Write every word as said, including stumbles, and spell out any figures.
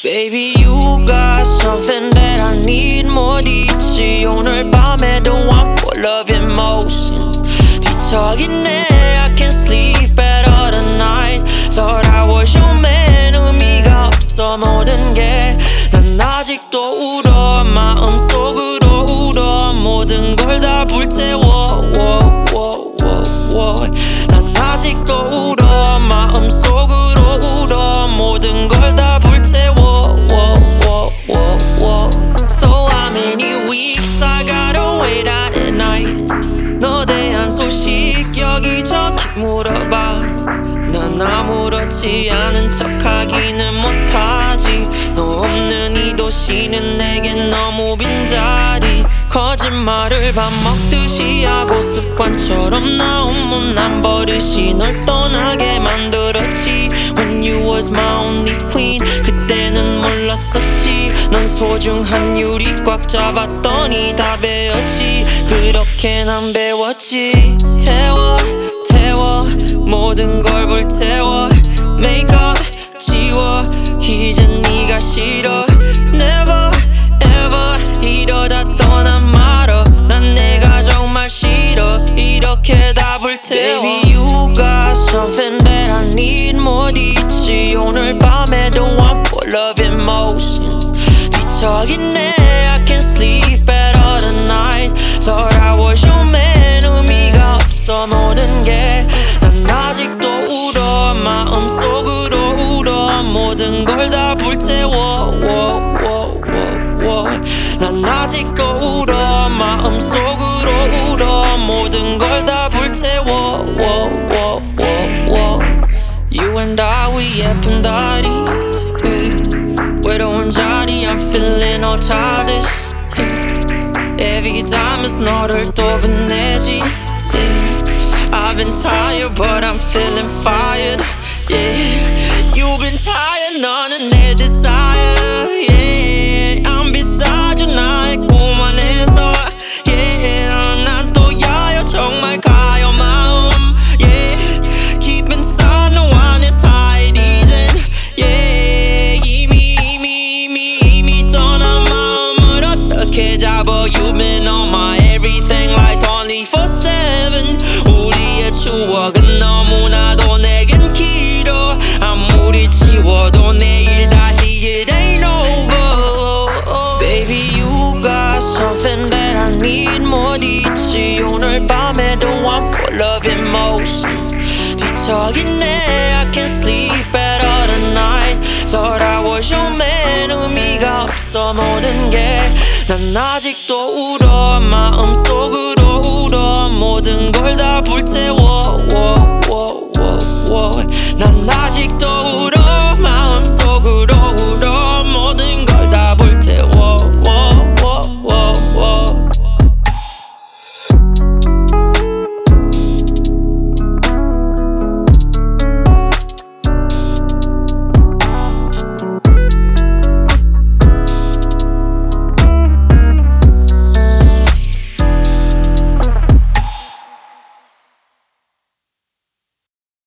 Baby, you got something that I need 못 잊지. 오늘 밤에도 I'm full of emotions. 뒤척이네, I can't sleep at all tonight. Thought I was your man, 의미가 없어 모든 게. 난 아직도 울어, 마음속으로 울어. 모든 걸 다 불태워. 난 아직도 울어, 마음속으로 울어. 모든 걸 다 불태워. So how many weeks I gotta wait out at night. 너 대한 소식 여기저기 물어봐. 난 아무렇지 않은 척하기는 못하지. 너 없는 이 도시는 내겐 너무 빈자리. 거짓말을 밥 먹듯이 하고 습관처럼 나온 못난 버릇이 널 떠나게 만들었지. When you was my only queen, 그때는 몰랐었지. 넌 소중한 유리 꽉 잡았더니 다 베었지. 그렇게 난 배웠지. 태워 태워 모든 걸 불태워. Make up 지워 이젠 네가 싫어. Never ever 이러다 떠난 말어. 난 내가 정말 싫어. 이렇게 다 불태워. Baby, you got something that I need 못 잊지. 오늘 밤에도 I'm full of emotions. 뒤척이네, I can't sleep at all tonight. Thought I was your man, 의미가 없어 모든 게. 난 아직도 울어, 마음속으로 울어. 모든 걸 다 불태워. 난 아직도 울어, 마음속으로 울어. 모든 걸 다 불태워. You and I, we 예쁜 다리. 외로운 자리, I'm feeling all childish. Every time it's 너를 또 빛내지. I've been tired, but I'm feeling fired. Yeah, you've been tired, 너는 내 desire. Yeah, I'm beside you, 나의 꿈 안에서. Yeah, 난 또 야여 정말 가요 마음. Yeah, keep inside, no one is hide 이젠. Yeah, 이미 이미 이미 이미 떠난 마음을 어떻게 잡어. You've been on my everything like twenty-four seven. 우리의 추억은 너무나도 내겐 길어. 아무리 지워도 내일 다시 it ain't over. Baby, you got something that I need 못 잊지. 오늘 밤에도 I'm full of emotions. 뒤척이네, I can't sleep at all tonight. Thought I was your man, 의미가 없어 모든 게. 난 아직도 울어, 마음속으로 울어. 모든 걸 다 불태워.